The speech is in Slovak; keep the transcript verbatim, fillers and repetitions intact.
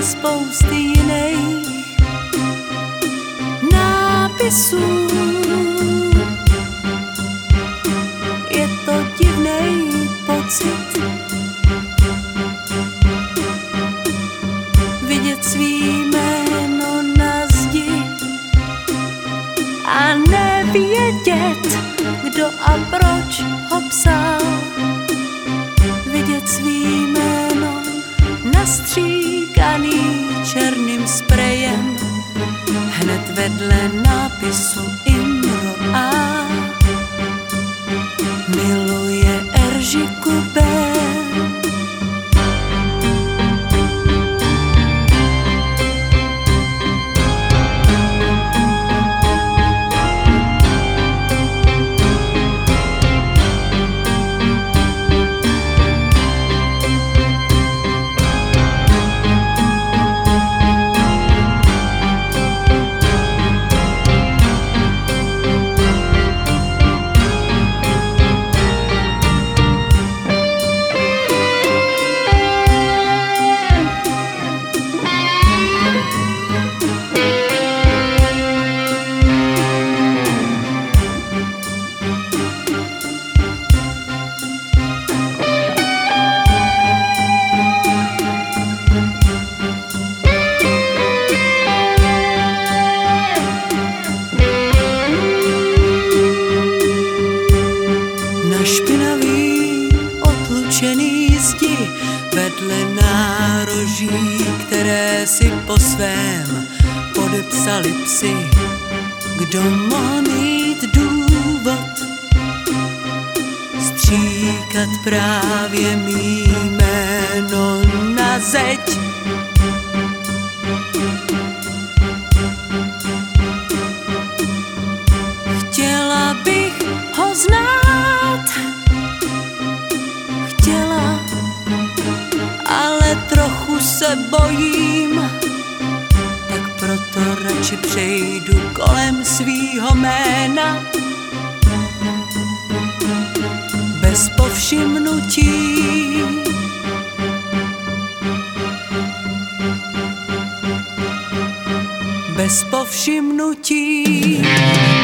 kromě spousty jiných nápisů. Je to divnej pocit vidět svý jméno na zdi a nevědět, kdo a proč ho psal. Vidět svý jméno nastříkaný černým sprejem hned vedle nápisu Imro A. Miluje Eržiku B. Špinavý otlučený zdi vedle nároží, které si po svém podepsali psi. Kdo mohl mít důvod stříkat právě mý jméno na zeď? Chtěla bych ho znát, chtěla, ale trochu se bojím, tak proto radši přejdu kolem svýho jména bez povšimnutí. Bez povšimnutí.